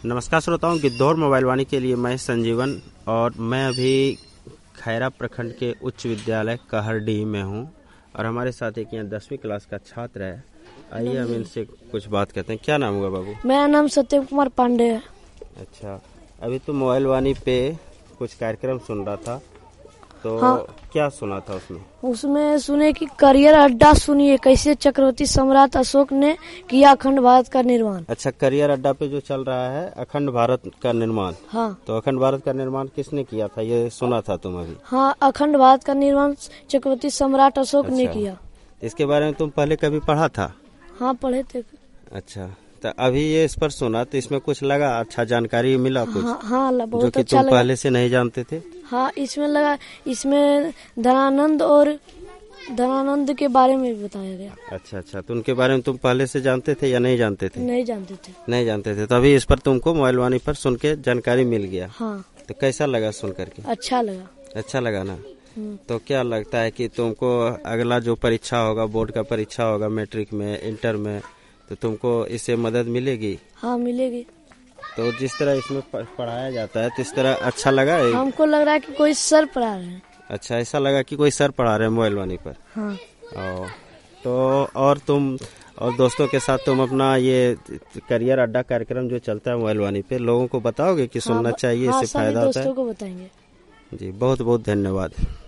नमस्कार श्रोताओं, गिद्धौर मोबाइल वाणी के लिए मैं संजीवन और मैं अभी खैरा प्रखंड के उच्च विद्यालय कहरडीह में हूँ और हमारे साथ एक यहाँ 10वीं क्लास का छात्र है। आइए हम इनसे कुछ बात करते हैं। क्या नाम होगा बाबू? मेरा नाम सत्यम कुमार पांडे है। अच्छा, अभी तो मोबाइल वाणी पे कुछ कार्यक्रम सुन रहा था, तो हाँ। क्या सुना था उसमें? उसमें सुने कि करियर अड्डा सुनिए, कैसे चक्रवर्ती सम्राट अशोक ने किया अखंड भारत का निर्माण। अच्छा, करियर अड्डा पे जो चल रहा है अखंड भारत का निर्माण। हाँ। तो अखंड भारत का निर्माण किसने किया था, ये सुना था तुम अभी? हाँ, अखंड भारत का निर्माण चक्रवर्ती सम्राट अशोक ने किया। इसके बारे में तुम पहले कभी पढ़ा था? हाँ, पढ़े थे। अच्छा, तो अभी ये इस पर सुना तो इसमें कुछ लगा, अच्छा जानकारी मिला कुछ? हाँ, बहुत जो कि अच्छा तुम लगा। पहले से नहीं जानते थे? हाँ, इसमें लगा, इसमें धनानंद के बारे में बताया गया। अच्छा, तो उनके बारे में तुम पहले से जानते थे या नहीं जानते थे? नहीं जानते थे। नहीं जानते थे, तो अभी इस पर तुमको मोबाइल वाणी पर सुन के जानकारी मिल गया। हाँ। तो कैसा लगा सुन करके? अच्छा लगा। अच्छा लगा ना? तो क्या लगता है कि तुमको अगला जो परीक्षा होगा, बोर्ड का परीक्षा होगा, मैट्रिक में, इंटर में, तो तुमको इससे मदद मिलेगी? हाँ, मिलेगी। तो जिस तरह इसमें पढ़ाया जाता है तो इस तरह अच्छा लगा? हमको लग रहा है कि कोई सर पढ़ा रहे हैं। अच्छा, ऐसा लगा कि कोई सर पढ़ा रहे हैं मोबाइल वाणी पर? हाँ। तो और तुम और दोस्तों के साथ तुम अपना ये करियर अड्डा कार्यक्रम जो चलता है मोबाइल वाणी पे, लोगों को बताओगे कि सुनना चाहिए, इससे फायदा होता है? दोस्तों को बताएंगे। जी, बहुत बहुत धन्यवाद।